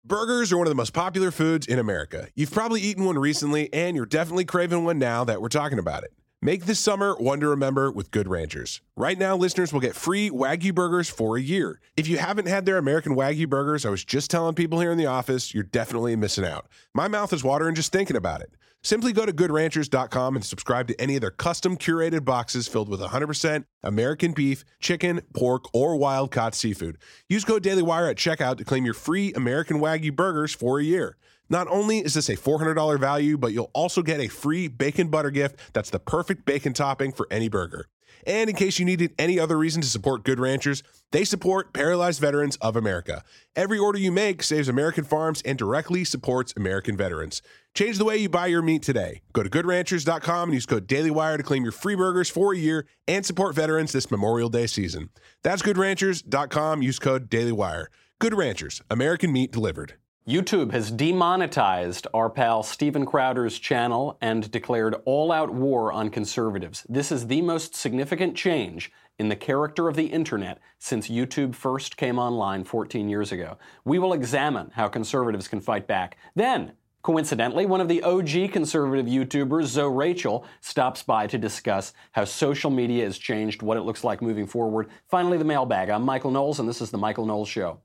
Burgers are one of the most popular foods in America. You've probably eaten one recently, and you're definitely craving one now that we're talking about it. Make this summer one to remember with Good Ranchers. Right now, listeners will get free Wagyu burgers for a year. If you haven't had their American Wagyu burgers, I was just telling people here in the office, you're definitely missing out. My mouth is watering just thinking about it. Simply go to goodranchers.com and subscribe to any of their custom curated boxes filled with 100% American beef, chicken, pork, or wild-caught seafood. Use code DailyWire at checkout to claim your free American Wagyu burgers for a year. Not only is this a $400 value, but you'll also get a free bacon butter gift that's the perfect bacon topping for any burger. And in case you needed any other reason to support Good Ranchers, they support Paralyzed Veterans of America. Every order you make saves American farms and directly supports American veterans. Change the way you buy your meat today. Go to goodranchers.com and use code DailyWire to claim your free burgers for a year and support veterans this Memorial Day season. That's goodranchers.com. Use code DailyWire. Good Ranchers, American meat delivered. YouTube has demonetized our pal Steven Crowder's channel and declared all-out war on conservatives. This is the most significant change in the character of the internet since YouTube first came online 14 years ago. We will examine how conservatives can fight back. Then, coincidentally, one of the OG conservative YouTubers, Zoe Rachel, stops by to discuss how social media has changed, what it looks like moving forward. Finally, the mailbag. I'm Michael Knowles, and this is The Michael Knowles Show.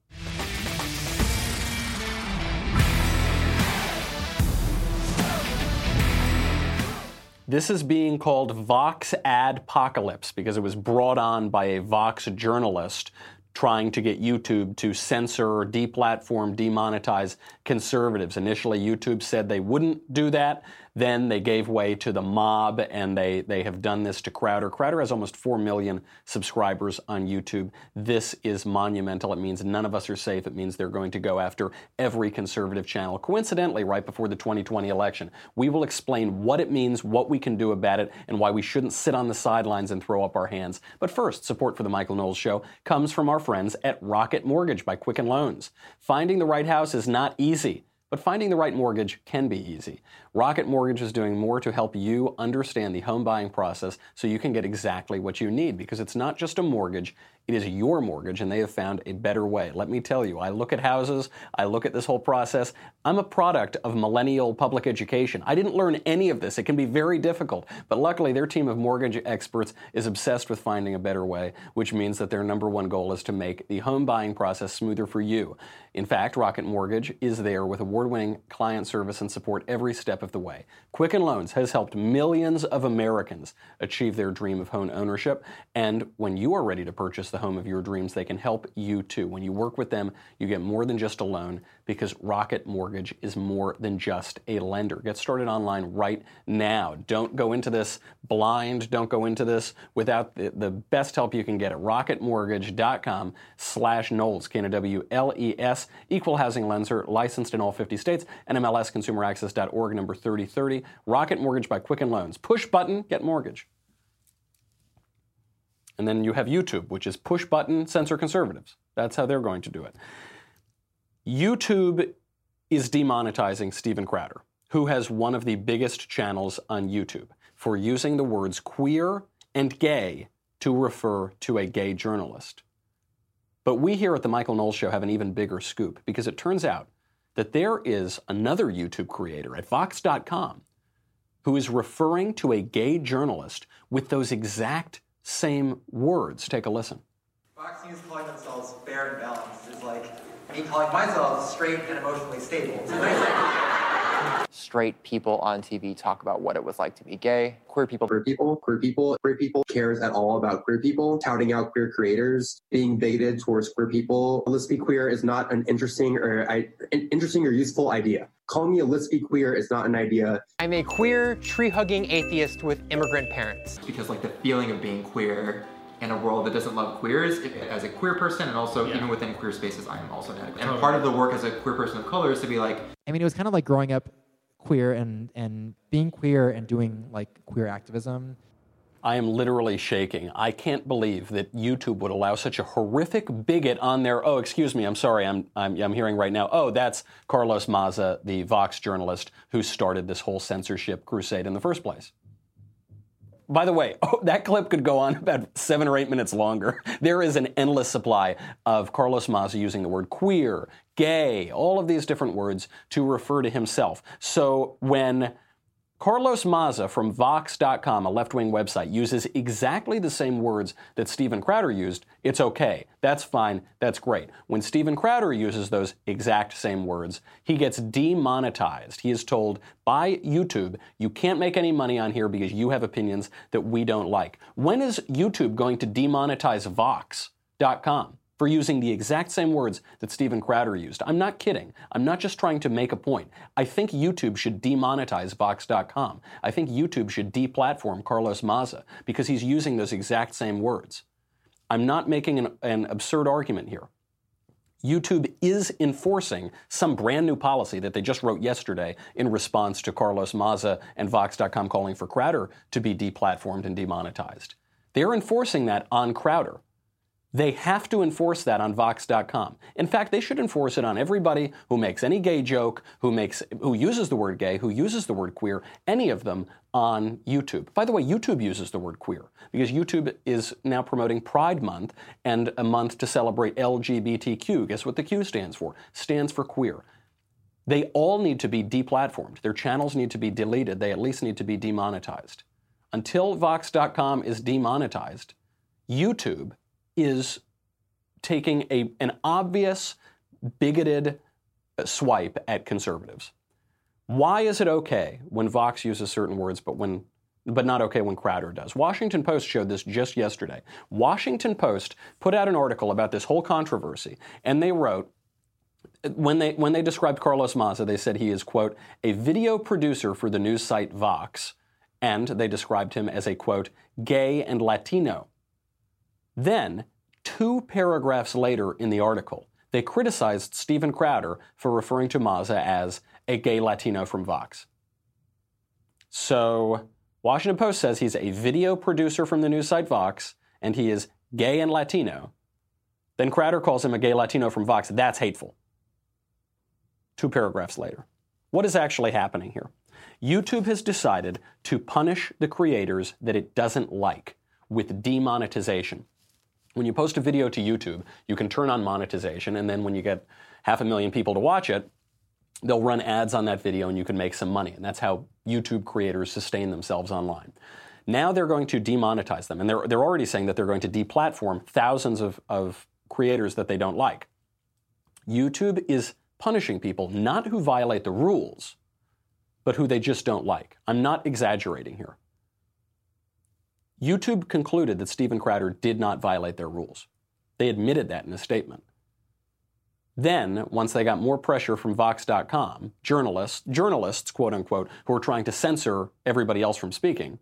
This is being called Vox Adpocalypse because it was brought on by a Vox journalist trying to get YouTube to censor, deplatform, demonetize conservatives. Initially, YouTube said they wouldn't do that. Then they gave way to the mob, and they have done this to Crowder. Crowder has almost 4 million subscribers on YouTube. This is monumental. It means none of us are safe. It means they're going to go after every conservative channel. Coincidentally, right before the 2020 election, we will explain what it means, what we can do about it, and why we shouldn't sit on the sidelines and throw up our hands. But first, support for the Michael Knowles Show comes from our friends at Rocket Mortgage by Quicken Loans. Finding the right house is not easy, but finding the right mortgage can be easy. Rocket Mortgage is doing more to help you understand the home buying process so you can get exactly what you need, because it's not just a mortgage, it is your mortgage, and they have found a better way. Let me tell you, I look at houses, I look at this whole process. I'm a product of millennial public education. I didn't learn any of this. It can be very difficult, but luckily their team of mortgage experts is obsessed with finding a better way, which means that their number one goal is to make the home buying process smoother for you. In fact, Rocket Mortgage is there with award-winning client service and support every step of the way. Quicken Loans has helped millions of Americans achieve their dream of home ownership, and when you are ready to purchase the home of your dreams, they can help you too. When you work with them, you get more than just a loan, because Rocket Mortgage is more than just a lender. Get started online right now. Don't go into this blind. Don't go into this without the best help you can get at rocketmortgage.com/Knowles, Knowles, equal housing lender, licensed in all 50 states, NMLS consumeraccess.org, number 3030. Rocket Mortgage by Quicken Loans. Push button, get mortgage. And then you have YouTube, which is push button, censor conservatives. That's how they're going to do it. YouTube is demonetizing Steven Crowder, who has one of the biggest channels on YouTube, for using the words queer and gay to refer to a gay journalist. But we here at The Michael Knowles Show have an even bigger scoop, because it turns out that there is another YouTube creator at Vox.com who is referring to a gay journalist with those exact same words. Take a listen. Fox News calling themselves fair and balanced is like me calling myself straight and emotionally stable. It's a nice idea. Straight people on TV talk about what it was like to be gay. Queer people cares at all about queer people, touting out queer creators, being bigoted towards queer people. Let's be queer is not an interesting or useful idea. Calling me a let's be queer is not an idea. I'm a queer, tree-hugging atheist with immigrant parents. Because like the feeling of being queer in a world that doesn't love queers, as a queer person, and also even within queer spaces, I am also an addict. And part of the work as a queer person of color is to be like... I mean, it was kind of like growing up queer and being queer and doing like queer activism. I am literally shaking. I can't believe that YouTube would allow such a horrific bigot on their, oh, excuse me, I'm sorry, I'm hearing right now, oh, that's Carlos Maza, the Vox journalist who started this whole censorship crusade in the first place. By the way, that clip could go on about 7 or 8 minutes longer. There is an endless supply of Carlos Maza using the word queer, gay, all of these different words to refer to himself. So when Carlos Maza from Vox.com, a left-wing website, uses exactly the same words that Steven Crowder used, it's okay. That's fine. That's great. When Steven Crowder uses those exact same words, he gets demonetized. He is told by YouTube, you can't make any money on here because you have opinions that we don't like. When is YouTube going to demonetize Vox.com? For using the exact same words that Steven Crowder used? I'm not kidding. I'm not just trying to make a point. I think YouTube should demonetize Vox.com. I think YouTube should deplatform Carlos Maza because he's using those exact same words. I'm not making an absurd argument here. YouTube is enforcing some brand new policy that they just wrote yesterday in response to Carlos Maza and Vox.com calling for Crowder to be deplatformed and demonetized. They're enforcing that on Crowder. They have to enforce that on Vox.com. In fact, they should enforce it on everybody who makes any gay joke, who uses the word gay, who uses the word queer, any of them on YouTube. By the way, YouTube uses the word queer because YouTube is now promoting Pride Month and a month to celebrate LGBTQ. Guess what the Q stands for? Stands for queer. They all need to be deplatformed. Their channels need to be deleted. They at least need to be demonetized. Until Vox.com is demonetized, YouTube is taking an obvious, bigoted swipe at conservatives. Why is it okay when Vox uses certain words, but not okay when Crowder does? Washington Post showed this just yesterday. Washington Post put out an article about this whole controversy, and they wrote, when they described Carlos Maza, they said he is, quote, a video producer for the news site Vox, and they described him as a, quote, gay and Latino. Then, 2 paragraphs later in the article, they criticized Steven Crowder for referring to Maza as a gay Latino from Vox. So, Washington Post says he's a video producer from the news site Vox, and he is gay and Latino. Then Crowder calls him a gay Latino from Vox. That's hateful. 2 paragraphs later. What is actually happening here? YouTube has decided to punish the creators that it doesn't like with demonetization. When you post a video to YouTube, you can turn on monetization, and then when you get 500,000 people to watch it, they'll run ads on that video and you can make some money. And that's how YouTube creators sustain themselves online. Now they're going to demonetize them, and they're already saying that they're going to deplatform thousands of creators that they don't like. YouTube is punishing people, not who violate the rules, but who they just don't like. I'm not exaggerating here. YouTube concluded that Steven Crowder did not violate their rules. They admitted that in a statement. Then, once they got more pressure from Vox.com, journalists, quote unquote, who were trying to censor everybody else from speaking,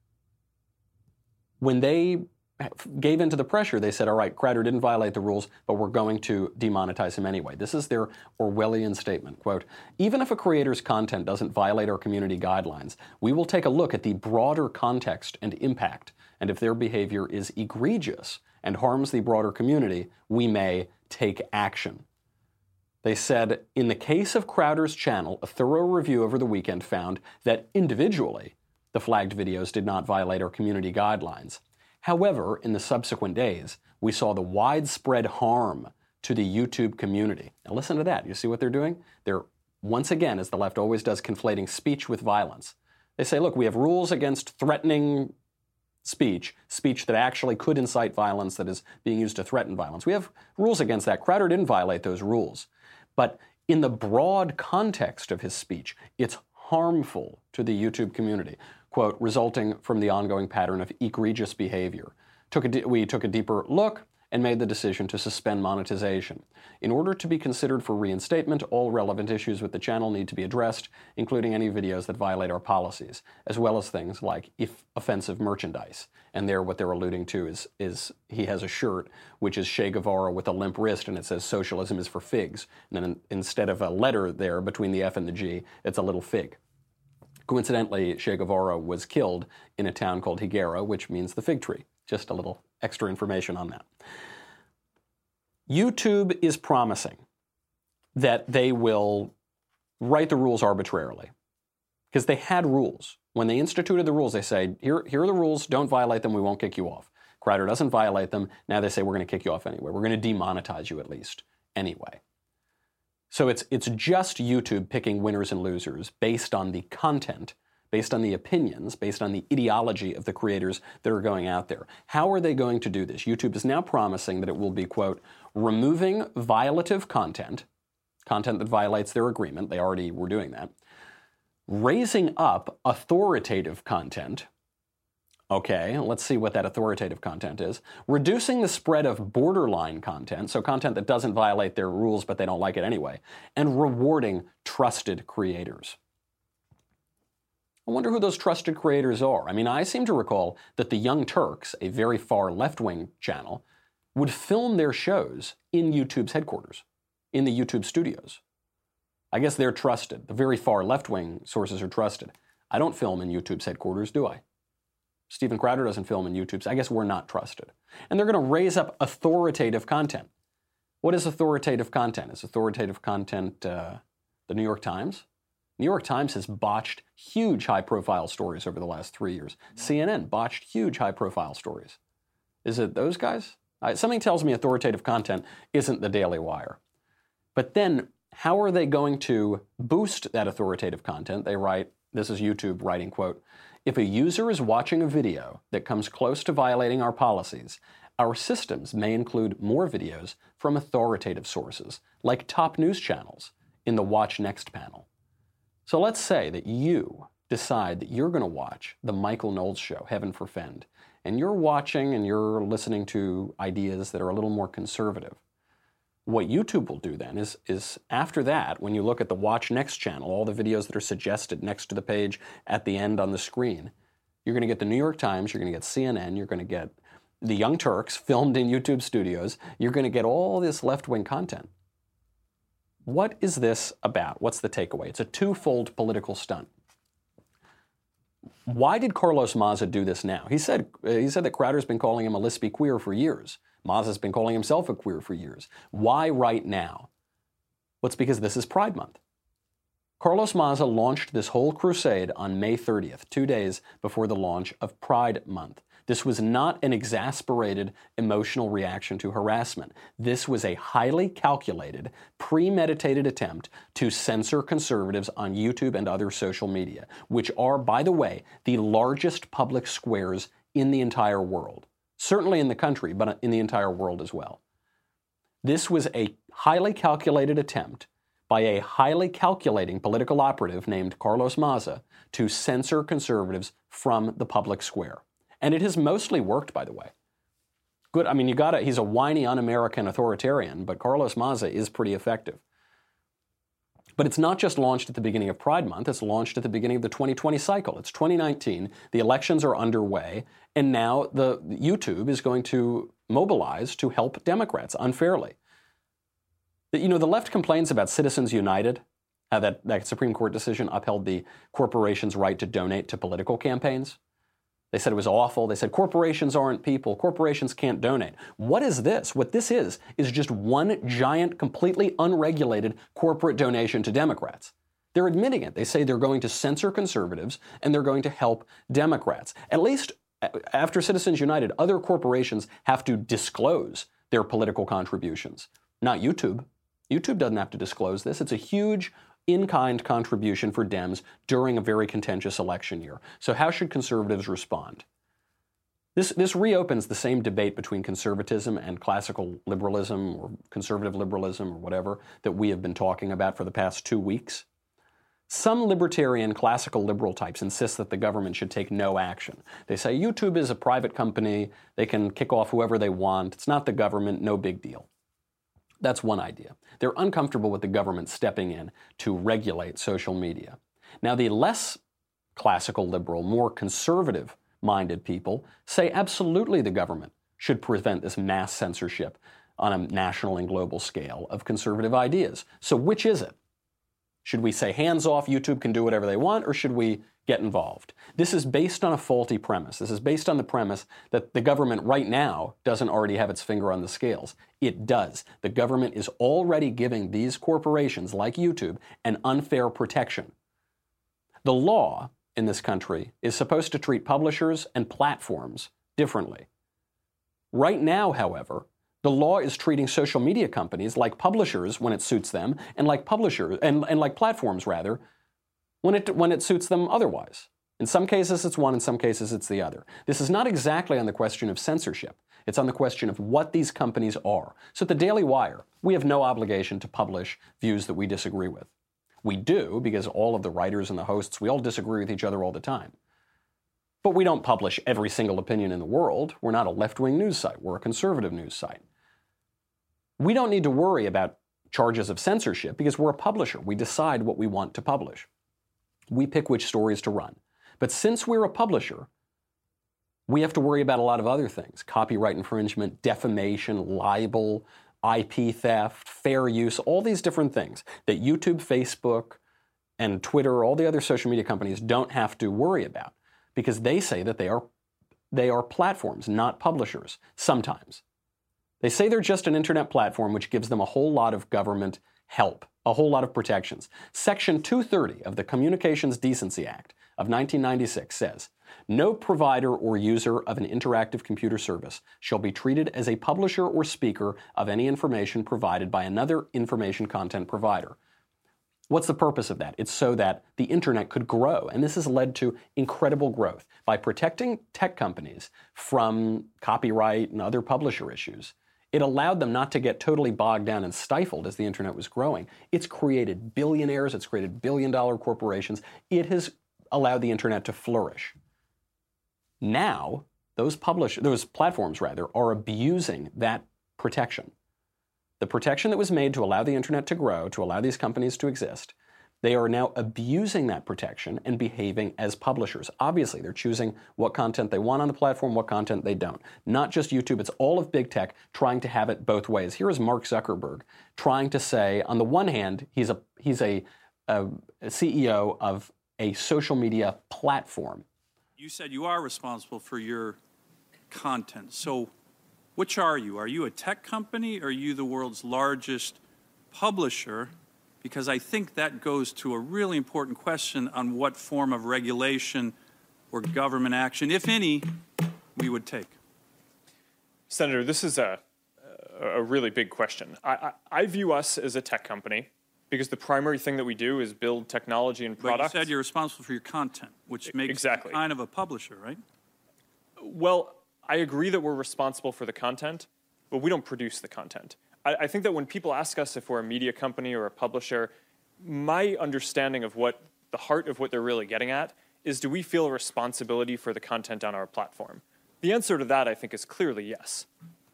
when they gave into the pressure, they said, all right, Crowder didn't violate the rules, but we're going to demonetize him anyway. This is their Orwellian statement, quote, even if a creator's content doesn't violate our community guidelines, we will take a look at the broader context and impact, and if their behavior is egregious and harms the broader community, we may take action. They said, in the case of Crowder's channel, a thorough review over the weekend found that individually, the flagged videos did not violate our community guidelines. However, in the subsequent days, we saw the widespread harm to the YouTube community. Now listen to that. You see what they're doing? They're, once again, as the left always does, conflating speech with violence. They say, look, we have rules against threatening speech that actually could incite violence that is being used to threaten violence. We have rules against that. Crowder didn't violate those rules. But in the broad context of his speech, it's harmful to the YouTube community, quote, resulting from the ongoing pattern of egregious behavior. We took a deeper look and made the decision to suspend monetization. In order to be considered for reinstatement, all relevant issues with the channel need to be addressed, including any videos that violate our policies, as well as things like offensive merchandise. And there, what they're alluding to is he has a shirt which is Che Guevara with a limp wrist, and it says socialism is for figs. And then instead of a letter there between the F and the G, it's a little fig. Coincidentally, Che Guevara was killed in a town called Higuera, which means the fig tree. Just a little extra information on that. YouTube is promising that they will write the rules arbitrarily, because they had rules. When they instituted the rules, they say, here are the rules, don't violate them, we won't kick you off. Crowder doesn't violate them, now they say we're going to kick you off anyway. We're going to demonetize you at least anyway. So it's just YouTube picking winners and losers based on the content, based on the opinions, based on the ideology of the creators that are going out there. How are they going to do this? YouTube is now promising that it will be, quote, removing violative content that violates their agreement. They already were doing that. Raising up authoritative content. Okay, let's see what that authoritative content is. Reducing the spread of borderline content, so content that doesn't violate their rules but they don't like it anyway, and rewarding trusted creators. I wonder who those trusted creators are. I mean, I seem to recall that the Young Turks, a very far left-wing channel, would film their shows in YouTube's headquarters, in the YouTube studios. I guess they're trusted. The very far left-wing sources are trusted. I don't film in YouTube's headquarters, do I? Steven Crowder doesn't film in YouTube's. I guess we're not trusted. And they're going to raise up authoritative content. What is authoritative content? Is authoritative content the New York Times? New York Times has botched huge high-profile stories over the last 3 years. CNN botched huge high-profile stories. Is it those guys? Something tells me authoritative content isn't the Daily Wire. But then, how are they going to boost that authoritative content? They write, this is YouTube writing, quote, if a user is watching a video that comes close to violating our policies, our systems may include more videos from authoritative sources, like top news channels, in the Watch Next panel. So let's say that you decide that you're going to watch the Michael Knowles show, Heaven Forfend, and you're watching and you're listening to ideas that are a little more conservative. What YouTube will do then is after that, when you look at the Watch Next channel, all the videos that are suggested next to the page at the end on the screen, you're going to get the New York Times, you're going to get CNN, you're going to get the Young Turks filmed in YouTube studios, you're going to get all this left-wing content. What is this about? What's the takeaway? It's a twofold political stunt. Why did Carlos Maza do this now? He said that Crowder's been calling him a lispy queer for years. Maza's been calling himself a queer for years. Why right now? Well, it's because this is Pride Month. Carlos Maza launched this whole crusade on May 30th, 2 days before the launch of Pride Month. This was not an exasperated, emotional reaction to harassment. This was a highly calculated, premeditated attempt to censor conservatives on YouTube and other social media, which are, by the way, the largest public squares in the entire world. Certainly in the country, but in the entire world as well. This was a highly calculated attempt by a highly calculating political operative named Carlos Maza to censor conservatives from the public square. And it has mostly worked, by the way. Good, I mean, he's a whiny, un-American authoritarian, but Carlos Maza is pretty effective. But it's not just launched at the beginning of Pride Month, it's launched at the beginning of the 2020 cycle. It's 2019, the elections are underway, and now the YouTube is going to mobilize to help Democrats unfairly. The left complains about Citizens United, how that Supreme Court decision upheld the corporation's right to donate to political campaigns. They said it was awful. They said corporations aren't people. Corporations can't donate. What is this? What this is just one giant, completely unregulated corporate donation to Democrats. They're admitting it. They say they're going to censor conservatives and they're going to help Democrats. At least after Citizens United, other corporations have to disclose their political contributions. Not YouTube. YouTube doesn't have to disclose this. It's a huge in-kind contribution for Dems during a very contentious election year. So how should conservatives respond? This reopens the same debate between conservatism and classical liberalism or conservative liberalism or whatever that we have been talking about for the past 2 weeks. Some libertarian classical liberal types insist that the government should take no action. They say YouTube is a private company, they can kick off whoever they want, it's not the government, no big deal. That's one idea. They're uncomfortable with the government stepping in to regulate social media. Now, the less classical liberal, more conservative-minded people say absolutely the government should prevent this mass censorship on a national and global scale of conservative ideas. So which is it? Should we say hands off, YouTube can do whatever they want, or should we get involved? This is based on a faulty premise. This is based on the premise that the government right now doesn't already have its finger on the scales. It does. The government is already giving these corporations like YouTube an unfair protection. The law in this country is supposed to treat publishers and platforms differently. Right now, however, The law is treating social media companies like publishers when it suits them, and like publishers and like platforms rather, when it suits them otherwise. In some cases it's one, in some cases it's the other. This is not exactly on the question of censorship. It's on the question of what these companies are. So at the Daily Wire, we have no obligation to publish views that we disagree with. We do, because all of the writers and the hosts, we all disagree with each other all the time. But we don't publish every single opinion in the world. We're not a left-wing news site. We're a conservative news site. We don't need to worry about charges of censorship because we're a publisher. We decide what we want to publish. We pick which stories to run. But since we're a publisher, we have to worry about a lot of other things: copyright infringement, defamation, libel, IP theft, fair use, all these different things that YouTube, Facebook, and Twitter, all the other social media companies don't have to worry about because they say that they are platforms, not publishers, sometimes. They say they're just an internet platform, which gives them a whole lot of government help, a whole lot of protections. Section 230 of the Communications Decency Act of 1996 says, "No provider or user of an interactive computer service shall be treated as a publisher or speaker of any information provided by another information content provider." What's the purpose of that? It's so that the internet could grow, and this has led to incredible growth. By protecting tech companies from copyright and other publisher issues, it allowed them not to get totally bogged down and stifled as the internet was growing. It's created billionaires, it's created billion-dollar corporations. It has allowed the internet to flourish. Now, those platforms are abusing that protection. The protection that was made to allow the internet to grow, to allow these companies to exist, they are now abusing that protection and behaving as publishers. Obviously, they're choosing what content they want on the platform, what content they don't. Not just YouTube, it's all of big tech trying to have it both ways. Here is Mark Zuckerberg trying to say, on the one hand, he's a CEO of a social media platform. You said you are responsible for your content. So which are you? Are you a tech company or are you the world's largest publisher? Because I think that goes to a really important question on what form of regulation or government action, if any, we would take. Senator, this is a really big question. I view us as a tech company because the primary thing that we do is build technology and products. But you said you're responsible for your content, which makes you kind of a publisher, right? Well, I agree that we're responsible for the content, but we don't produce the content. I think that when people ask us if we're a media company or a publisher, my understanding of what the heart of what they're really getting at is, do we feel a responsibility for the content on our platform? The answer to that, I think, is clearly yes.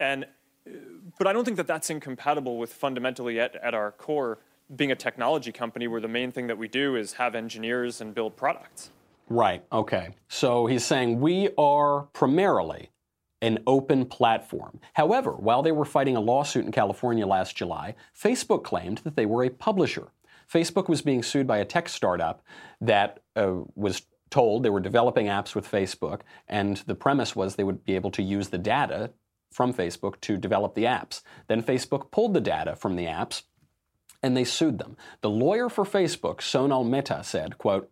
But I don't think that that's incompatible with fundamentally at our core being a technology company where the main thing that we do is have engineers and build products. Right, okay. So he's saying we are primarily an open platform. However, while they were fighting a lawsuit in California last July, Facebook claimed that they were a publisher. Facebook was being sued by a tech startup that was told they were developing apps with Facebook, and the premise was they would be able to use the data from Facebook to develop the apps. Then Facebook pulled the data from the apps, and they sued them. The lawyer for Facebook, Sonal Mehta, said, quote,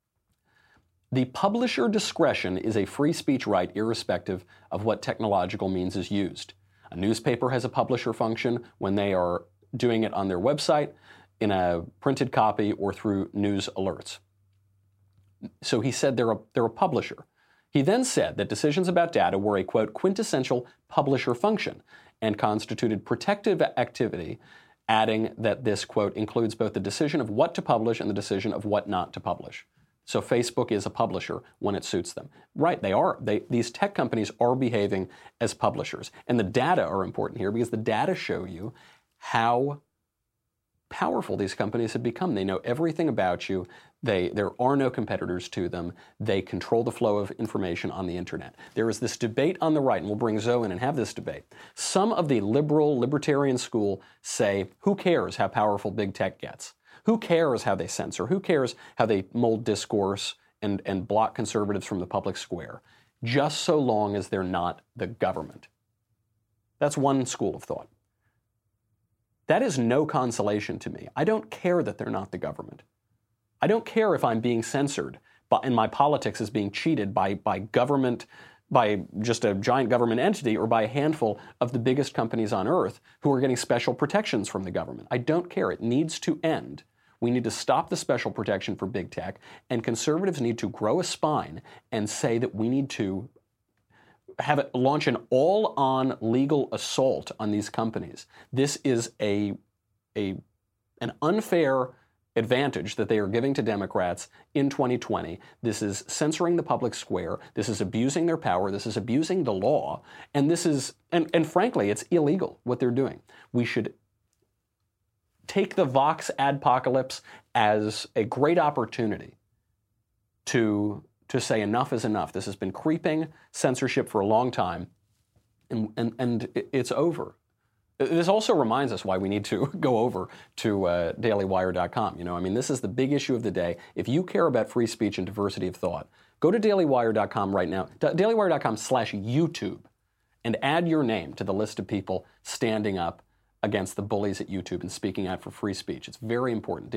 "The publisher discretion is a free speech right irrespective of what technological means is used. A newspaper has a publisher function when they are doing it on their website, in a printed copy, or through news alerts." So he said they're a publisher. He then said that decisions about data were a, quote, "quintessential publisher function," and constituted protective activity, adding that this, quote, "includes both the decision of what to publish and the decision of what not to publish." So Facebook is a publisher when it suits them. Right, they are. These tech companies are behaving as publishers. And the data are important here because the data show you how powerful these companies have become. They know everything about you. There are no competitors to them. They control the flow of information on the internet. There is this debate on the right, and we'll bring Zoe in and have this debate. Some of the libertarian school say, who cares how powerful big tech gets? Who cares how they censor? Who cares how they mold discourse and block conservatives from the public square? Just so long as they're not the government. That's one school of thought. That is no consolation to me. I don't care that they're not the government. I don't care if I'm being censored and my politics is being cheated by government by just a giant government entity or by a handful of the biggest companies on earth who are getting special protections from the government. I don't care. It needs to end. We need to stop the special protection for big tech, and conservatives need to grow a spine and say that we need to launch an all-on legal assault on these companies. This is an unfair advantage that they are giving to Democrats in 2020. This is censoring the public square. This is abusing their power. This is abusing the law. And this is, and frankly, it's illegal what they're doing. We should take the Vox adpocalypse as a great opportunity to say enough is enough. This has been creeping censorship for a long time, and it's over. This also reminds us why we need to go over to dailywire.com. I mean, this is the big issue of the day. If you care about free speech and diversity of thought, go to dailywire.com right now, dailywire.com/YouTube, and add your name to the list of people standing up against the bullies at YouTube and speaking out for free speech. It's very important.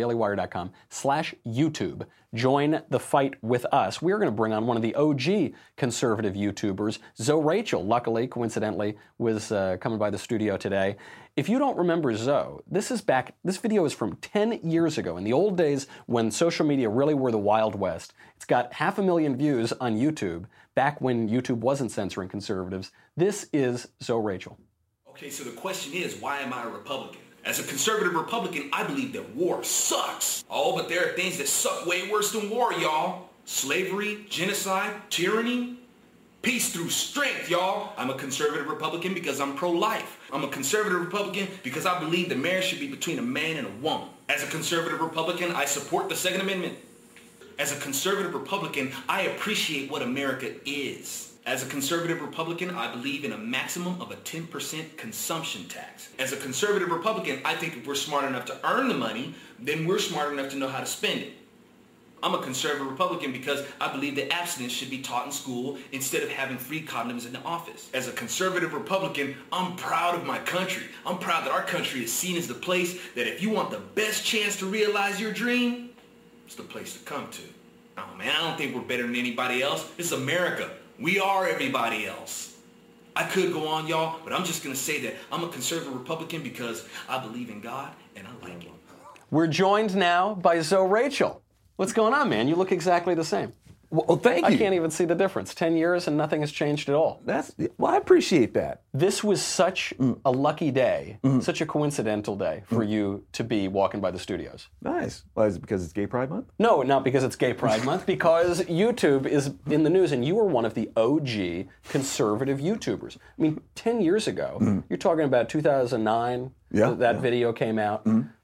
dailywire.com/YouTube. Join the fight with us. We're going to bring on one of the OG conservative YouTubers, Zoe Rachel. Luckily, coincidentally, was coming by the studio today. If you don't remember Zoe, this video is from 10 years ago, in the old days when social media really were the Wild West. It's got 500,000 views on YouTube, back when YouTube wasn't censoring conservatives. This is Zoe Rachel. Okay, so the question is, why am I a Republican? As a conservative Republican, I believe that war sucks. Oh, but there are things that suck way worse than war, y'all. Slavery, genocide, tyranny. Peace through strength, y'all. I'm a conservative Republican because I'm pro-life. I'm a conservative Republican because I believe that marriage should be between a man and a woman. As a conservative Republican, I support the Second Amendment. As a conservative Republican, I appreciate what America is. As a conservative Republican, I believe in a maximum of a 10% consumption tax. As a conservative Republican, I think if we're smart enough to earn the money, then we're smart enough to know how to spend it. I'm a conservative Republican because I believe that abstinence should be taught in school instead of having free condoms in the office. As a conservative Republican, I'm proud of my country. I'm proud that our country is seen as the place that if you want the best chance to realize your dream, it's the place to come to. Oh man, I don't think we're better than anybody else. It's America. We are everybody else. I could go on, y'all, but I'm just going to say that I'm a conservative Republican because I believe in God and I like it. We're joined now by Zoe Rachel. What's going on, man? You look exactly the same. Well, thank you. I can't even see the difference. 10 years and nothing has changed at all. Well, I appreciate that. This was such a lucky day, such a coincidental day for you to be walking by the studios. Nice. Well, is it because it's Gay Pride Month? No, not because it's Gay Pride Month, because YouTube is in the news, and you were one of the OG conservative YouTubers. I mean, 10 years ago, you're talking about 2009, that video came out.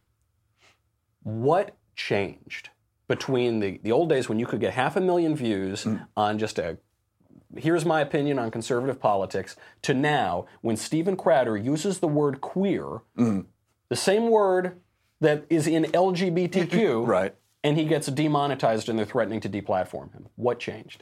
What changed between the old days when you could get 500,000 views on just here's my opinion on conservative politics, to now when Steven Crowder uses the word queer, the same word that is in LGBTQ, right, and he gets demonetized and they're threatening to deplatform him? What changed?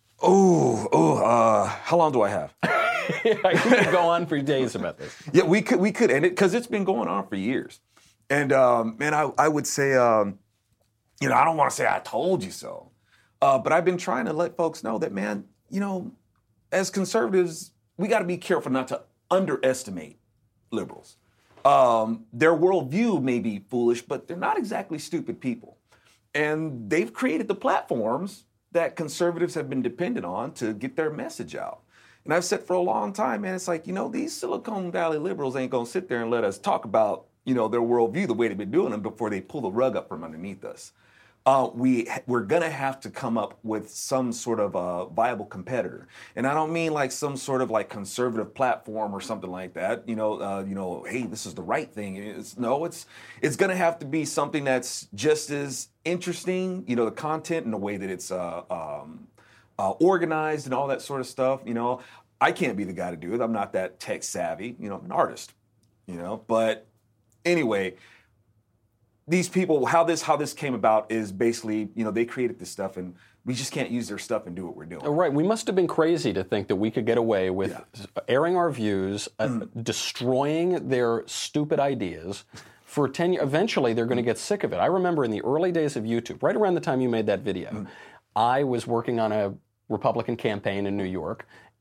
How long do I have? I could go on for days about this. Yeah, we could end it because it's been going on for years. And man, I would say, I don't want to say I told you so, but I've been trying to let folks know that, man, as conservatives, we got to be careful not to underestimate liberals. Their worldview may be foolish, but they're not exactly stupid people. And they've created the platforms that conservatives have been dependent on to get their message out. And I've said for a long time, man, it's like, these Silicon Valley liberals ain't going to sit there and let us talk about, their worldview the way they've been doing them before they pull the rug up from underneath us. We're going to have to come up with some sort of a viable competitor. And I don't mean like some sort of like conservative platform or something like that. Hey, this is the right thing. It's going to have to be something that's just as interesting, the content and the way that it's organized and all that sort of stuff. I can't be the guy to do it. I'm not that tech savvy. I'm an artist, but anyway, these people, how this came about is basically, they created this stuff and we just can't use their stuff and do what we're doing. Right. We must have been crazy to think that we could get away with airing our views, destroying their stupid ideas for 10 years. Eventually, they're going to get sick of it. I remember in the early days of YouTube, right around the time you made that video, I was working on a Republican campaign in New York,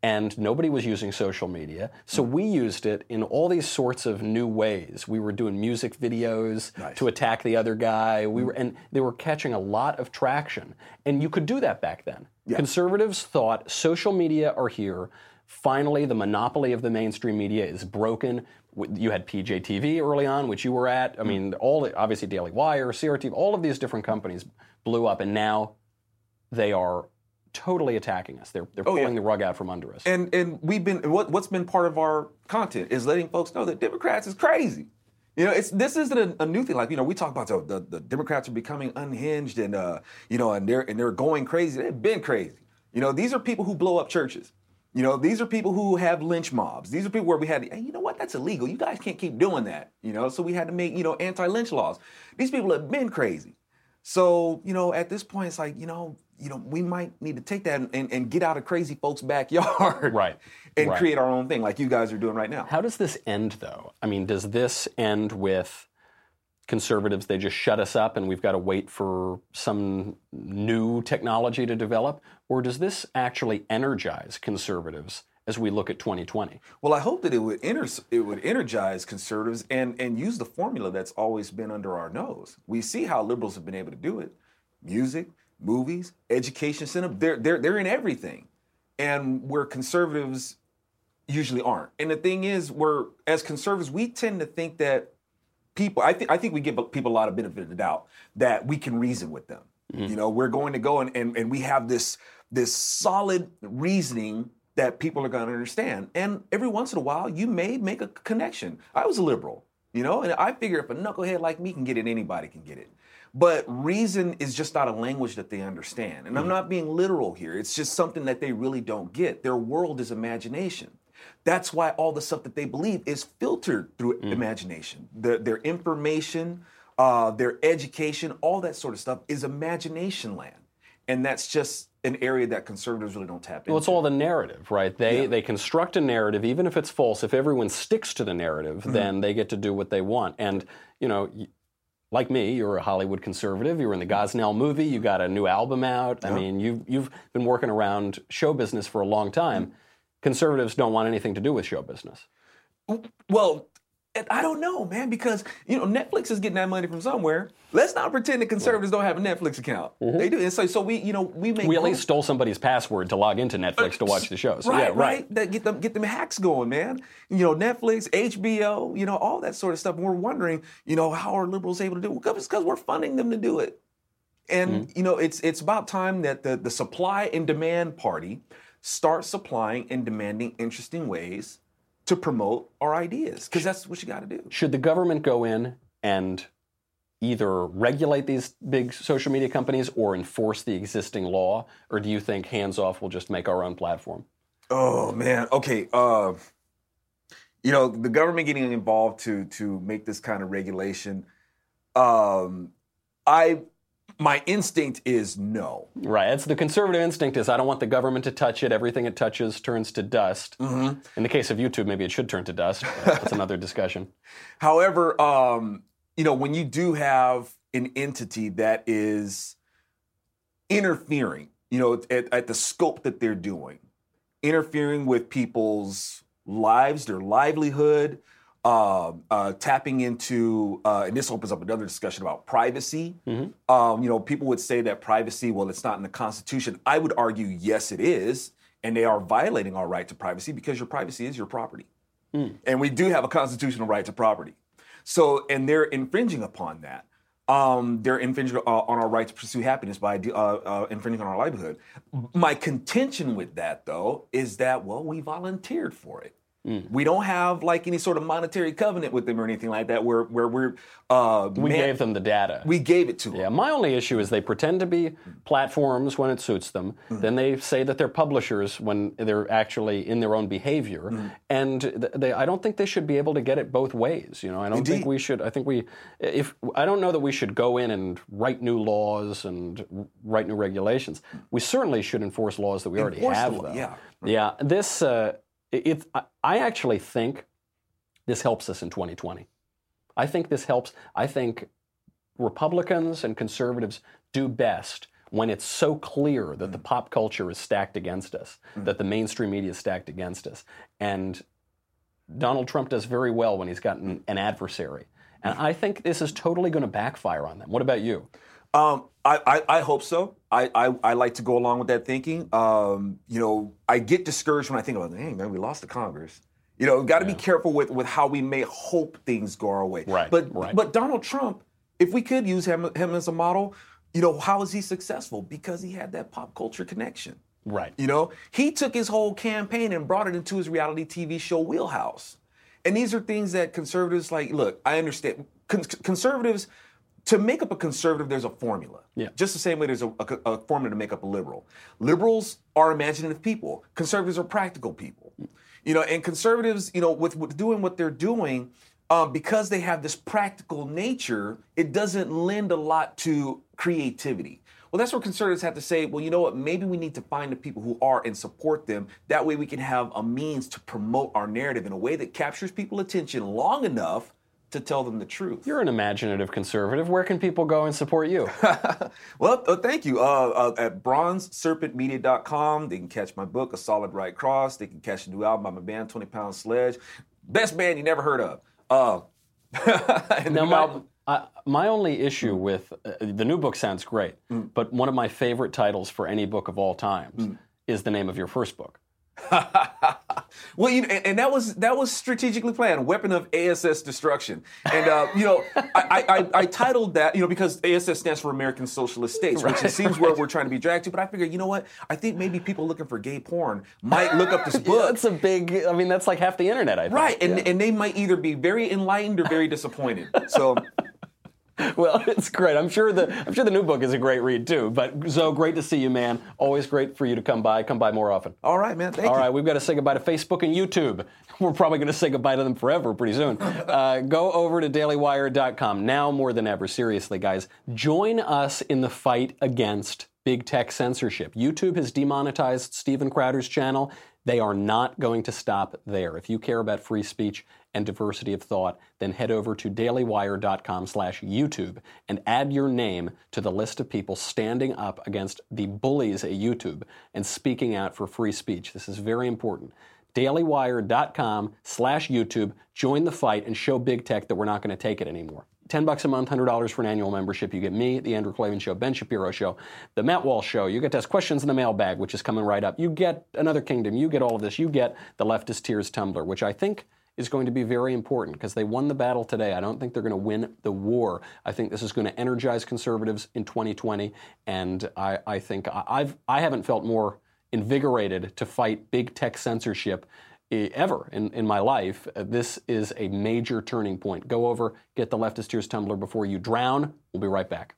and nobody was using social media. So we used it in all these sorts of new ways. We were doing music videos to attack the other guy. And they were catching a lot of traction. And you could do that back then. Yeah. Conservatives thought social media are here. Finally, the monopoly of the mainstream media is broken. You had PJTV early on, which you were at. I mean, obviously Daily Wire, CRT, all of these different companies blew up, and now they are totally attacking us. They're pulling the rug out from under us. And we've been what's been part of our content is letting folks know that Democrats is crazy. This isn't a new thing. Like, we talk about the Democrats are becoming unhinged and and they're going crazy. They've been crazy. These are people who blow up churches. These are people who have lynch mobs. These are people where we had, hey, you know what? That's illegal. You guys can't keep doing that. So we had to make, anti-lynch laws. These people have been crazy. So, at this point, it's like, we might need to take that and get out of crazy folks' backyard. Right. And create our own thing like you guys are doing right now. How does this end, though? I mean, does this end with conservatives, they just shut us up and we've got to wait for some new technology to develop? Or does this actually energize conservatives as we look at 2020? Well, I hope that it would energize conservatives and use the formula that's always been under our nose. We see how liberals have been able to do it. Music, movies, education center, they're in everything. And where conservatives usually aren't. And the thing is, as conservatives, we tend to think that people, I think we give people a lot of benefit of the doubt that we can reason with them. Mm-hmm. We're going to go and we have this solid reasoning that people are going to understand. And every once in a while, you may make a connection. I was a liberal, and I figure if a knucklehead like me can get it, anybody can get it. But reason is just not a language that they understand. And I'm not being literal here. It's just something that they really don't get. Their world is imagination. That's why all the stuff that they believe is filtered through imagination. Their information, their education, all that sort of stuff is imagination land. And that's just an area that conservatives really don't tap into. Well, it's all the narrative, right? They construct a narrative, even if it's false. If everyone sticks to the narrative, then they get to do what they want. And, like me, you're a Hollywood conservative. You were in the Gosnell movie. You got a new album out. I mean, you've been working around show business for a long time. Conservatives don't want anything to do with show business. Well, I don't know, man, because, Netflix is getting that money from somewhere. Let's not pretend that conservatives don't have a Netflix account. Mm-hmm. They do. And so we make... We at least stole somebody's password to log into Netflix to watch the show. So, right. Get them hacks going, man. Netflix, HBO, all that sort of stuff. And we're wondering, how are liberals able to do it? Because we're funding them to do it. And, it's about time that the supply and demand party starts supplying and demanding interesting ways to promote our ideas, because that's what you got to do. Should the government go in and either regulate these big social media companies or enforce the existing law, or do you think hands off, we'll just make our own platform? Oh, man. Okay. The government getting involved to make this kind of regulation, my instinct is no. Right. It's the conservative instinct is I don't want the government to touch it. Everything it touches turns to dust. Mm-hmm. In the case of YouTube, maybe it should turn to dust. That's another discussion. However, when you do have an entity that is interfering, at the scope that they're doing, interfering with people's lives, their livelihood, tapping into, and this opens up another discussion about privacy. Mm-hmm. People would say that privacy, well, it's not in the Constitution. I would argue, yes, it is. And they are violating our right to privacy because your privacy is your property. Mm. And we do have a constitutional right to property. So, and they're infringing upon that. They're infringing on our right to pursue happiness by infringing on our livelihood. My contention with that, though, is that, we volunteered for it. Mm. We don't have any sort of monetary covenant with them or anything like that where we're... we gave them the data. We gave it to them. Yeah, my only issue is they pretend to be platforms when it suits them. Mm-hmm. Then they say that they're publishers when they're actually in their own behavior. Mm-hmm. And I don't think they should be able to get it both ways. I don't think we should... I don't know that we should go in and write new laws and write new regulations. We certainly should enforce laws that we already have, though. Yeah. Right. Yeah, this... I actually think this helps us in 2020. I think this helps. I think Republicans and conservatives do best when it's so clear that the pop culture is stacked against us, that the mainstream media is stacked against us. And Donald Trump does very well when he's got an adversary. And I think this is totally going to backfire on them. What about you? I hope so. I like to go along with that thinking. I get discouraged when I think about, dang, man, we lost to Congress. We've got to be careful with how we may hope things go our way. Right. But Donald Trump, if we could use him as a model, how is he successful? Because he had that pop culture connection. Right. He took his whole campaign and brought it into his reality TV show wheelhouse. And these are things that conservatives look, I understand. Conservatives, to make up a conservative, there's a formula. Yeah. Just the same way there's a formula to make up a liberal. Liberals are imaginative people. Conservatives are practical people. And conservatives, with doing what they're doing, because they have this practical nature, it doesn't lend a lot to creativity. Well, that's where conservatives have to say, well, you know what, maybe we need to find the people who are and support them. That way we can have a means to promote our narrative in a way that captures people's attention long enough to tell them the truth. You're an imaginative conservative. Where can people go and support you? Well, thank you. At bronzeserpentmedia.com, they can catch my book, A Solid Right Cross. They can catch a new album by my band, 20 Pound Sledge. Best band you never heard of. My only issue with the new book sounds great, but one of my favorite titles for any book of all times is the name of your first book. Well, and that was strategically planned, Weapon of ASS Destruction. And I titled that, because ASS stands for American Socialist States, which it seems where we're trying to be dragged to. But I figured, you know what? I think maybe people looking for gay porn might look up this book. That's that's like half the internet, I think. Right, and they might either be very enlightened or very disappointed. So. Well, it's great. I'm sure the new book is a great read too. But Zoe, great to see you, man. Always great for you to come by. Come by more often. All right, man. Thank you. All right, we've got to say goodbye to Facebook and YouTube. We're probably going to say goodbye to them forever pretty soon. Go over to dailywire.com now more than ever. Seriously, guys, join us in the fight against big tech censorship. YouTube has demonetized Steven Crowder's channel. They are not going to stop there. If you care about free speech and diversity of thought, then head over to dailywire.com/YouTube and add your name to the list of people standing up against the bullies at YouTube and speaking out for free speech. This is very important. dailywire.com/YouTube. Join the fight and show big tech that we're not going to take it anymore. $10 a month, $100 for an annual membership. You get me, The Andrew Klavan Show, Ben Shapiro Show, The Matt Walsh Show. You get to ask questions in the mailbag, which is coming right up. You get Another Kingdom. You get all of this. You get the Leftist Tears Tumblr, which I think is going to be very important because they won the battle today. I don't think they're going to win the war. I think this is going to energize conservatives in 2020, and I think I haven't felt more invigorated to fight big tech censorship ever in my life. This is a major turning point. Go over, get the Leftist Tears Tumblr before you drown. We'll be right back.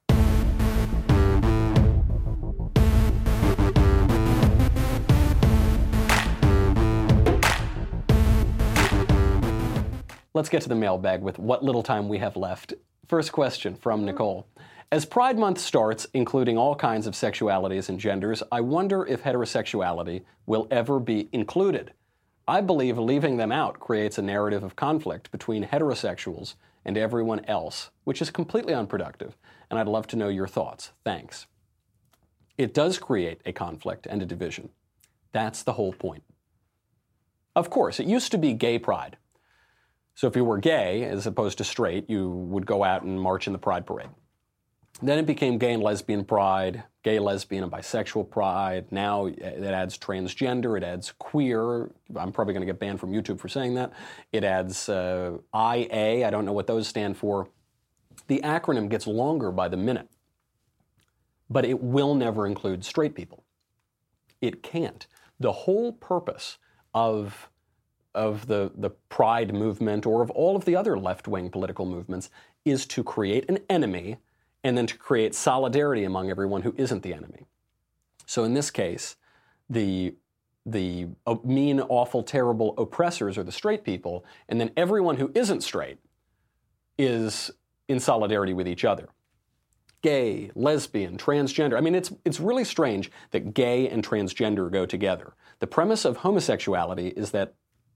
Let's get to the mailbag with what little time we have left. First question from Nicole. As Pride Month starts, including all kinds of sexualities and genders, I wonder if heterosexuality will ever be included. I believe leaving them out creates a narrative of conflict between heterosexuals and everyone else, which is completely unproductive, and I'd love to know your thoughts. Thanks. It does create a conflict and a division. That's the whole point. Of course, it used to be gay pride. So if you were gay, as opposed to straight, you would go out and march in the pride parade. Then it became gay and lesbian pride, gay, lesbian, and bisexual pride. Now it adds transgender, it adds queer. I'm probably going to get banned from YouTube for saying that. It adds IA. I don't know what those stand for. The acronym gets longer by the minute. But it will never include straight people. It can't. The whole purpose of the pride movement or of all of the other left-wing political movements is to create an enemy and then to create solidarity among everyone who isn't the enemy. So in this case, the mean, awful, terrible oppressors are the straight people, and then everyone who isn't straight is in solidarity with each other. Gay, lesbian, transgender. I mean, it's really strange that gay and transgender go together. The premise of homosexuality is that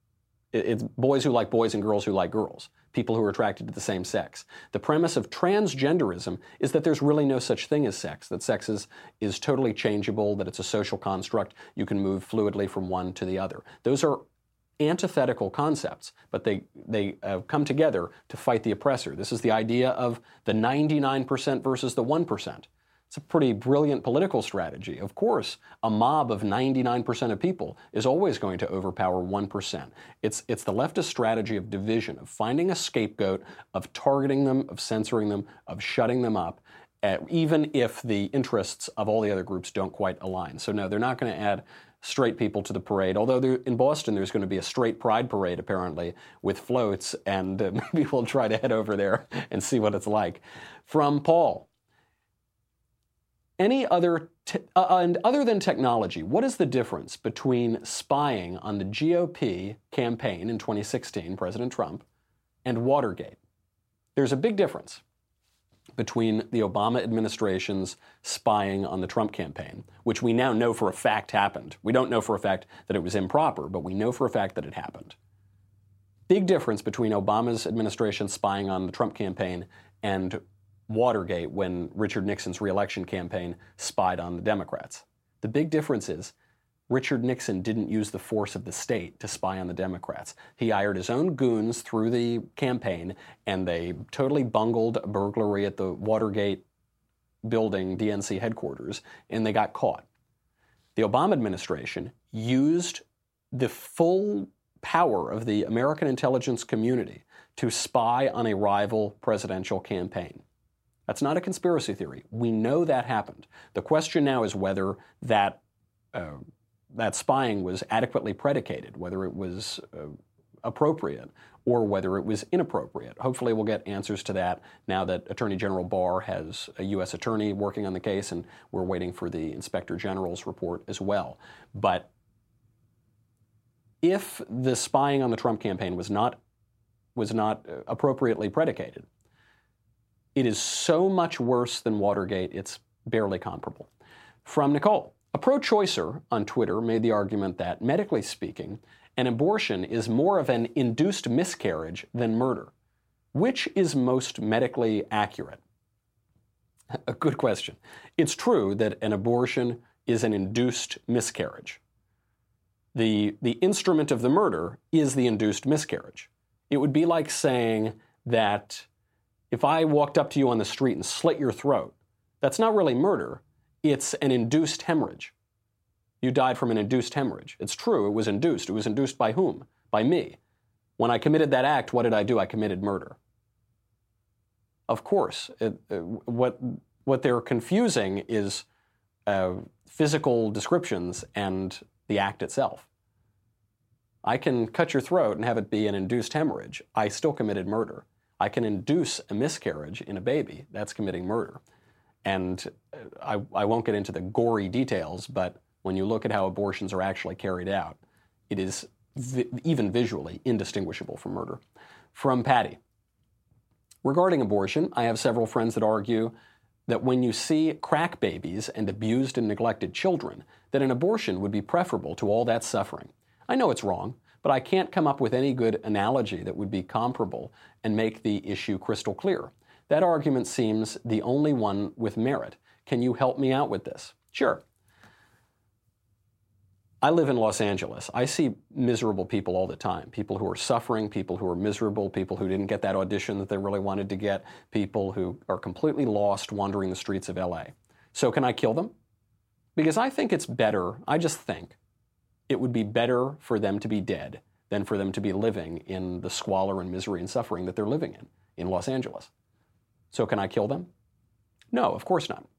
It's boys who like boys and girls who like girls, people who are attracted to the same sex. The premise of transgenderism is that there's really no such thing as sex, that sex is totally changeable, that it's a social construct. You can move fluidly from one to the other. Those are antithetical concepts, but they come together to fight the oppressor. This is the idea of the 99% versus the 1%. It's a pretty brilliant political strategy. Of course, a mob of 99% of people is always going to overpower 1%. It's the leftist strategy of division, of finding a scapegoat, of targeting them, of censoring them, of shutting them up, even if the interests of all the other groups don't quite align. So no, they're not going to add straight people to the parade, although in Boston there's going to be a straight pride parade, apparently, with floats, and maybe we'll try to head over there and see what it's like. From Paul. And other than technology, what is the difference between spying on the GOP campaign in 2016, President Trump, and Watergate? There's a big difference between the Obama administration's spying on the Trump campaign, which we now know for a fact happened. We don't know for a fact that it was improper, but we know for a fact that it happened. Big difference between Obama's administration spying on the Trump campaign and Watergate, when Richard Nixon's re-election campaign spied on the Democrats. The big difference is Richard Nixon didn't use the force of the state to spy on the Democrats. He hired his own goons through the campaign, and they totally bungled a burglary at the Watergate building, DNC headquarters, and they got caught. The Obama administration used the full power of the American intelligence community to spy on a rival presidential campaign. That's not a conspiracy theory. We know that happened. The question now is whether that spying was adequately predicated, whether it was appropriate, or whether it was inappropriate. Hopefully we'll get answers to that now that Attorney General Barr has a U.S. attorney working on the case, and we're waiting for the Inspector General's report as well. But if the spying on the Trump campaign was not appropriately predicated, it is so much worse than Watergate, it's barely comparable. From Nicole. A pro-choicer on Twitter made the argument that, medically speaking, an abortion is more of an induced miscarriage than murder. Which is most medically accurate? A good question. It's true that an abortion is an induced miscarriage. The instrument of the murder is the induced miscarriage. It would be like saying that if I walked up to you on the street and slit your throat, that's not really murder, it's an induced hemorrhage. You died from an induced hemorrhage. It's true, it was induced. It was induced by whom? By me. When I committed that act, what did I do? I committed murder. Of course, what they're confusing is physical descriptions and the act itself. I can cut your throat and have it be an induced hemorrhage. I still committed murder. I can induce a miscarriage in a baby. That's committing murder. And I won't get into the gory details, but when you look at how abortions are actually carried out, it is even visually indistinguishable from murder. From Patty. Regarding abortion, I have several friends that argue that when you see crack babies and abused and neglected children, that an abortion would be preferable to all that suffering. I know it's wrong, but I can't come up with any good analogy that would be comparable and make the issue crystal clear. That argument seems the only one with merit. Can you help me out with this? Sure. I live in Los Angeles. I see miserable people all the time. People who are suffering, people who are miserable, people who didn't get that audition that they really wanted to get, people who are completely lost wandering the streets of LA. So can I kill them? Because I think it's better, I just think, it would be better for them to be dead than for them to be living in the squalor and misery and suffering that they're living in Los Angeles. So can I kill them? No, of course not.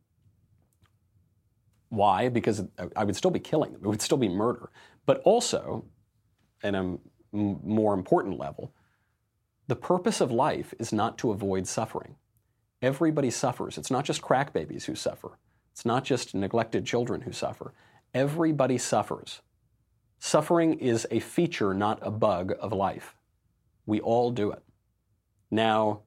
Why? Because I would still be killing them. It would still be murder. But also, at a more important level, the purpose of life is not to avoid suffering. Everybody suffers. It's not just crack babies who suffer. It's not just neglected children who suffer. Everybody suffers. Suffering is a feature, not a bug of life. We all do it. Now,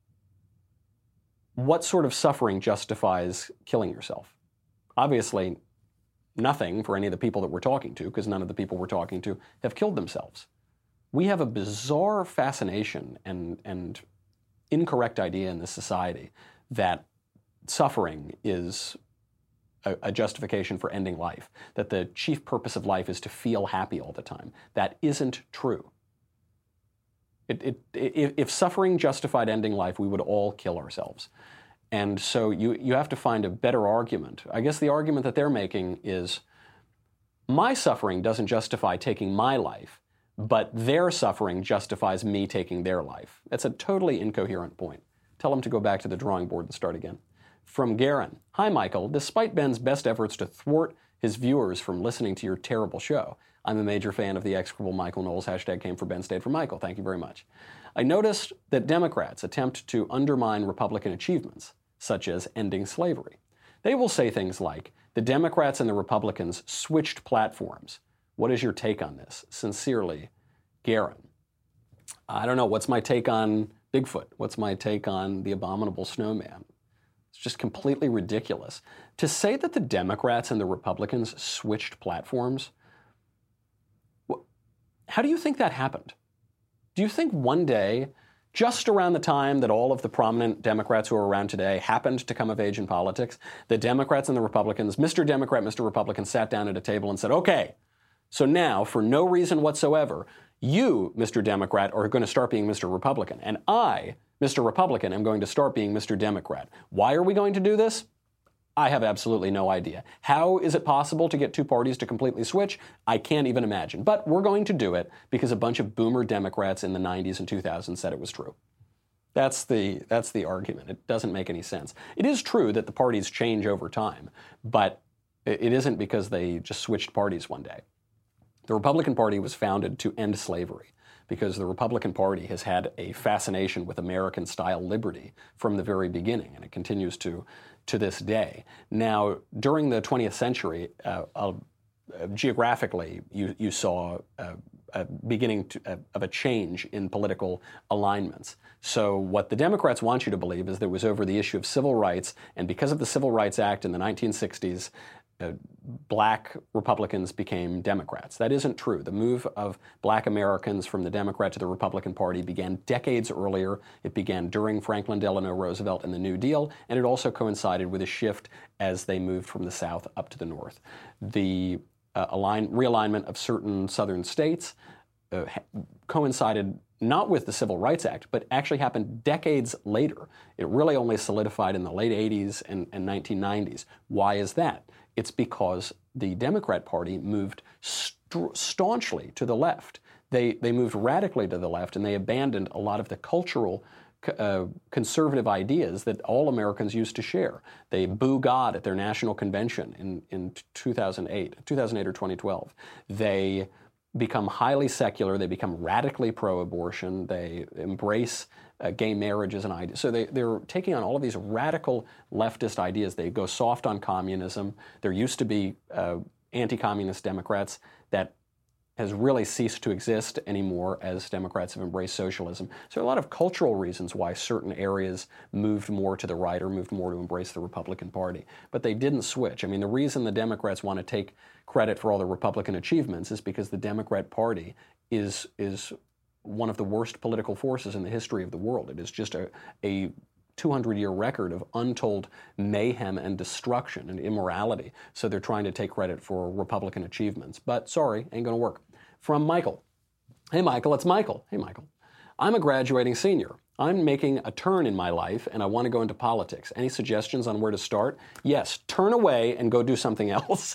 what sort of suffering justifies killing yourself? Obviously, nothing for any of the people that we're talking to, because none of the people we're talking to have killed themselves. we have a bizarre fascination and incorrect idea in this society that suffering is a justification for ending life, that the chief purpose of life is to feel happy all the time. That isn't true. If suffering justified ending life, we would all kill ourselves. And so you have to find a better argument. I guess the argument that they're making is, my suffering doesn't justify taking my life, but their suffering justifies me taking their life. That's a totally incoherent point. Tell them to go back to the drawing board and start again. From Garen, hi Michael, despite Ben's best efforts to thwart his viewers from listening to your terrible show, I'm a major fan of the execrable Michael Knowles. Hashtag came for Ben, stayed for Michael. Thank you very much. I noticed that Democrats attempt to undermine Republican achievements, such as ending slavery. They will say things like, the Democrats and the Republicans switched platforms. What is your take on this? Sincerely, Garen. I don't know. What's my take on Bigfoot? What's my take on the abominable snowman? It's just completely ridiculous. To say that the Democrats and the Republicans switched platforms, how do you think that happened? Do you think one day, just around the time that all of the prominent Democrats who are around today happened to come of age in politics, the Democrats and the Republicans, Mr. Democrat, Mr. Republican, sat down at a table and said, okay, so now, for no reason whatsoever, you, Mr. Democrat, are going to start being Mr. Republican, and I, Mr. Republican, am going to start being Mr. Democrat. Why are we going to do this? I have absolutely no idea. How is it possible to get two parties to completely switch? I can't even imagine. But we're going to do it because a bunch of boomer Democrats in the 90s and 2000s said it was true. That's the argument. It doesn't make any sense. It is true that the parties change over time, but it isn't because they just switched parties one day. The Republican Party was founded to end slavery because the Republican Party has had a fascination with American-style liberty from the very beginning, and it continues to this day. Now, during the 20th century, geographically, you saw a beginning of a change in political alignments. So what the Democrats want you to believe is that it was over the issue of civil rights, and because of the Civil Rights Act in the 1960s, black Republicans became Democrats. That isn't true. The move of black Americans from the Democrat to the Republican Party began decades earlier. It began during Franklin Delano Roosevelt and the New Deal, and it also coincided with a shift as they moved from the South up to the North. The realignment of certain southern states coincided not with the Civil Rights Act, but actually happened decades later. It really only solidified in the late 80s and 1990s. Why is that? It's because the Democrat Party moved staunchly to the left. They moved radically to the left, and they abandoned a lot of the cultural conservative ideas that all Americans used to share. They boo God at their national convention in 2008 or 2012. They become highly secular. They become radically pro-abortion. They embrace gay marriage as an idea. So they're taking on all of these radical leftist ideas. They go soft on communism. There used to be anti-communist Democrats. That has really ceased to exist anymore as Democrats have embraced socialism. So there are a lot of cultural reasons why certain areas moved more to the right or moved more to embrace the Republican Party. But they didn't switch. I mean, the reason the Democrats want to take credit for all the Republican achievements is because the Democrat Party is one of the worst political forces in the history of the world. It is just a 200-year record of untold mayhem and destruction and immorality. So they're trying to take credit for Republican achievements. But sorry, ain't going to work. From Michael. Hey, Michael, it's Michael. Hey, Michael. I'm a graduating senior. I'm making a turn in my life, and I want to go into politics. Any suggestions on where to start? Yes, turn away and go do something else.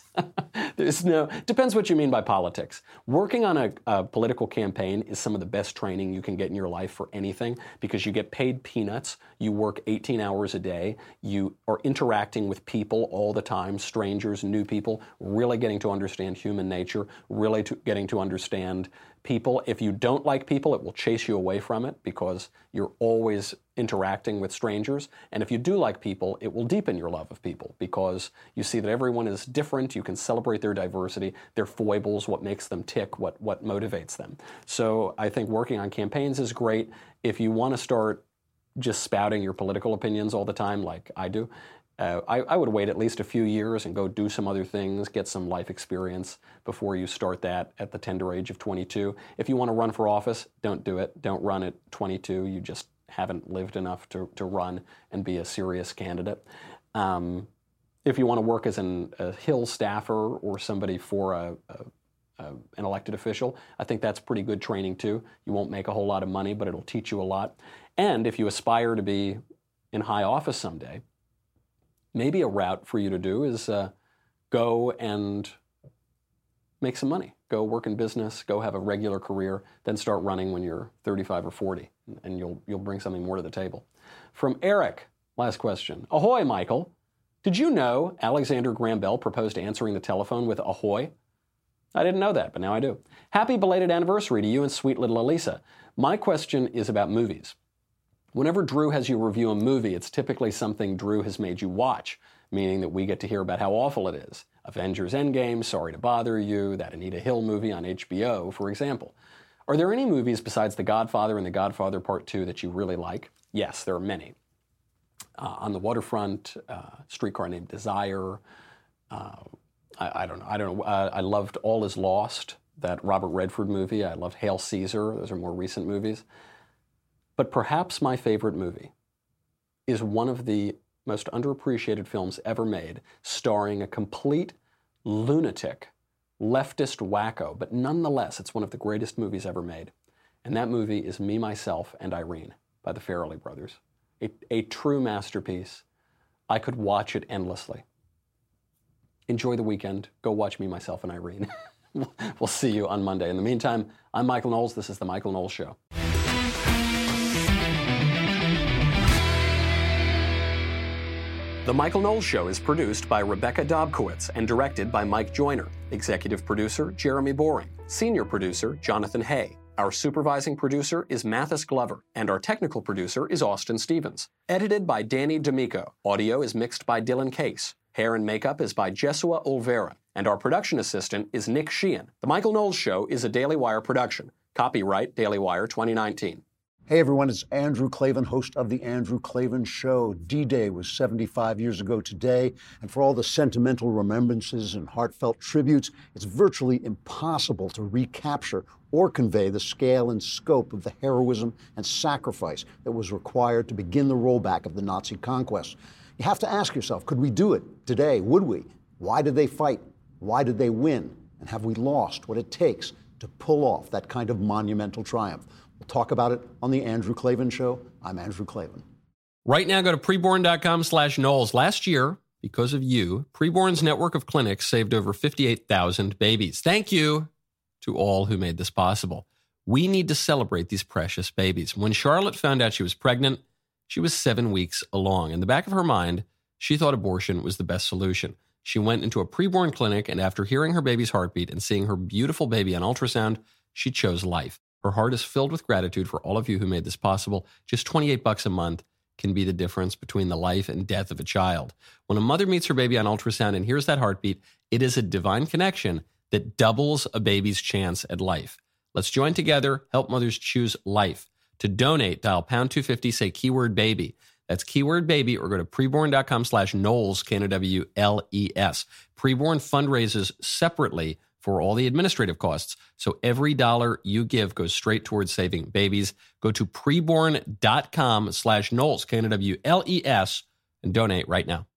Depends what you mean by politics. Working on a political campaign is some of the best training you can get in your life for anything because you get paid peanuts. You work 18 hours a day. You are interacting with people all the time, strangers, new people, really getting to understand human nature, really getting to understand people. If you don't like people, it will chase you away from it because you're always interacting with strangers. And if you do like people, it will deepen your love of people because you see that everyone is different. You can celebrate their diversity, their foibles, what makes them tick, what motivates them. So I think working on campaigns is great. If you want to start just spouting your political opinions all the time like I do, I would wait at least a few years and go do some other things, get some life experience before you start that at the tender age of 22. If you want to run for office, don't do it. Don't run at 22. You just haven't lived enough to run and be a serious candidate. If you want to work as a Hill staffer or somebody for an elected official, I think that's pretty good training too. You won't make a whole lot of money, but it'll teach you a lot. And if you aspire to be in high office someday, maybe a route for you to do is go and make some money. Go work in business, go have a regular career, then start running when you're 35 or 40, and you'll bring something more to the table. From Eric, last question. Ahoy, Michael. Did you know Alexander Graham Bell proposed answering the telephone with ahoy? I didn't know that, but now I do. Happy belated anniversary to you and sweet little Elisa. My question is about movies. Whenever Drew has you review a movie, it's typically something Drew has made you watch, meaning that we get to hear about how awful it is. Avengers Endgame, Sorry to Bother You, that Anita Hill movie on HBO, for example. Are there any movies besides The Godfather and The Godfather Part 2 that you really like? Yes, there are many. On the Waterfront, Streetcar Named Desire, I don't know. I loved All Is Lost, that Robert Redford movie. I loved Hail Caesar. Those are more recent movies. But perhaps my favorite movie is one of the most underappreciated films ever made, starring a complete lunatic, leftist wacko, but nonetheless, it's one of the greatest movies ever made. And that movie is Me, Myself, and Irene by the Farrelly brothers. A true masterpiece. I could watch it endlessly. Enjoy the weekend. Go watch Me, Myself, and Irene. We'll see you on Monday. In the meantime, I'm Michael Knowles. This is The Michael Knowles Show. The Michael Knowles Show is produced by Rebecca Dobkowitz and directed by Mike Joyner. Executive producer, Jeremy Boring. Senior producer, Jonathan Hay. Our supervising producer is Mathis Glover, and our technical producer is Austin Stevens. Edited by Danny D'Amico. Audio is mixed by Dylan Case. Hair and makeup is by Jesua Olvera, and our production assistant is Nick Sheehan. The Michael Knowles Show is a Daily Wire production. Copyright Daily Wire 2019. Hey everyone, it's Andrew Klavan, host of The Andrew Klavan Show. D-Day was 75 years ago today, and for all the sentimental remembrances and heartfelt tributes, it's virtually impossible to recapture or convey the scale and scope of the heroism and sacrifice that was required to begin the rollback of the Nazi conquest. You have to ask yourself, could we do it today? Would we? Why did they fight? Why did they win? And have we lost what it takes to pull off that kind of monumental triumph? We'll talk about it on The Andrew Klavan Show. I'm Andrew Klavan. Right now, go to preborn.com/Knowles. Last year, because of you, Preborn's network of clinics saved over 58,000 babies. Thank you to all who made this possible. We need to celebrate these precious babies. When Charlotte found out she was pregnant, she was 7 weeks along. In the back of her mind, she thought abortion was the best solution. She went into a preborn clinic, and after hearing her baby's heartbeat and seeing her beautiful baby on ultrasound, she chose life. Her heart is filled with gratitude for all of you who made this possible. Just $28 a month can be the difference between the life and death of a child. When a mother meets her baby on ultrasound and hears that heartbeat, it is a divine connection that doubles a baby's chance at life. Let's join together, help mothers choose life. To donate, dial pound 250, say keyword baby. That's keyword baby, or go to preborn.com/Knowles, K-N-O-W-L-E-S. Preborn fundraises separately for all the administrative costs. So every dollar you give goes straight towards saving babies. Go to preborn.com/Knowles, K-N-O-W-L-E-S, and donate right now.